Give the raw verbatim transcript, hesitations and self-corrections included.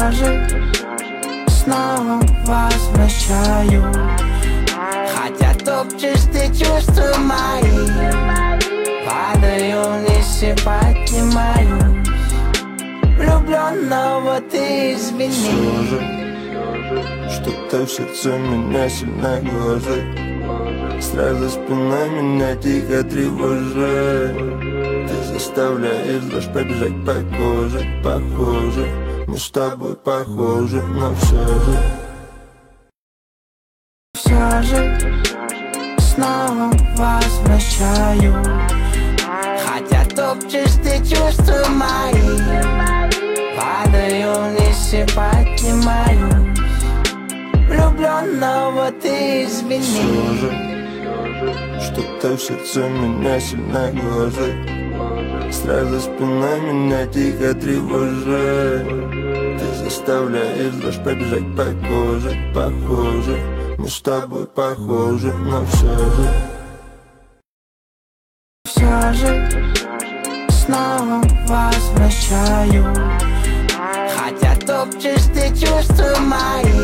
все же снова возвращаю. Хотя топчешь ты чувства мои, падаю вниз и поднимаюсь. Влюбленного ты извини. Что-то в сердце меня сильно гложет. Страх за спиной меня тихо тревожит. Ты заставляешь дрожь пробежать по коже. Похоже, мы с тобой похожи, но все же Все же снова возвращаю. Хотя топчешь ты чувства мои, падаю вниз и поднимаюсь. Влюбленного ты извини. Что-то в сердце меня сильно гложет. Страх за спиной меня тихо тревожит. Ты заставляешь дрожь пробежать по коже. Похоже, мы с тобой похожи, но все же Все же снова возвращаю. Хотя топчешь ты чувства мои,